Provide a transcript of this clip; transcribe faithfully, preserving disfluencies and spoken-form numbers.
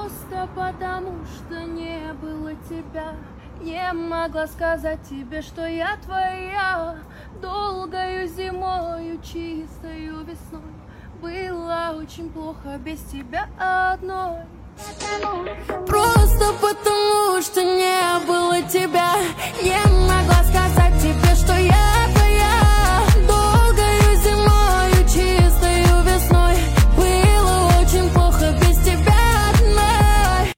Просто потому, что не было тебя. Не могла сказать тебе, что я твоя. Долгою зимою, чистою весной было очень плохо без тебя одной. Просто потому